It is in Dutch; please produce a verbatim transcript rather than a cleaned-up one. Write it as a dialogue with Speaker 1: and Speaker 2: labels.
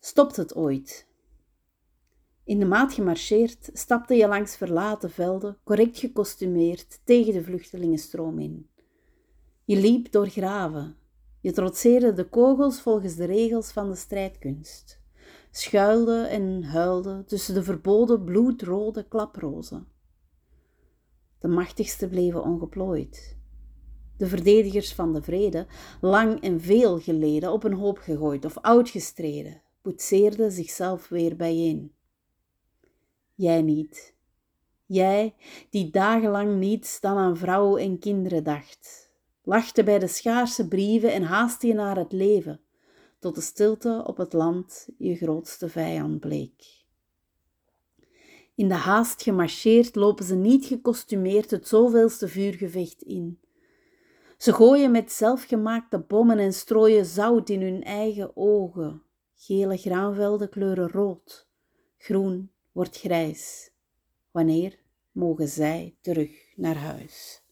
Speaker 1: Stopt het ooit? In de maat gemarcheerd stapte je langs verlaten velden, correct gekostumeerd, tegen de vluchtelingenstroom in. Je liep door graven. Je trotseerde de kogels volgens de regels van de strijdkunst. Schuilde en huilde tussen de verboden bloedrode klaprozen. De machtigste bleven ongeplooid. De verdedigers van de vrede, lang en veel geleden op een hoop gegooid of oud gestreden, poetseerden zichzelf weer bijeen. Jij niet. Jij die dagenlang niets dan aan vrouw en kinderen dacht. Lachte bij de schaarse brieven en haastte je naar het leven, tot de stilte op het land je grootste vijand bleek. In de haast gemarcheerd lopen ze niet gekostumeerd het zoveelste vuurgevecht in. Ze gooien met zelfgemaakte bommen en strooien zout in hun eigen ogen. Gele graanvelden kleuren rood, groen wordt grijs. Wanneer mogen zij terug naar huis?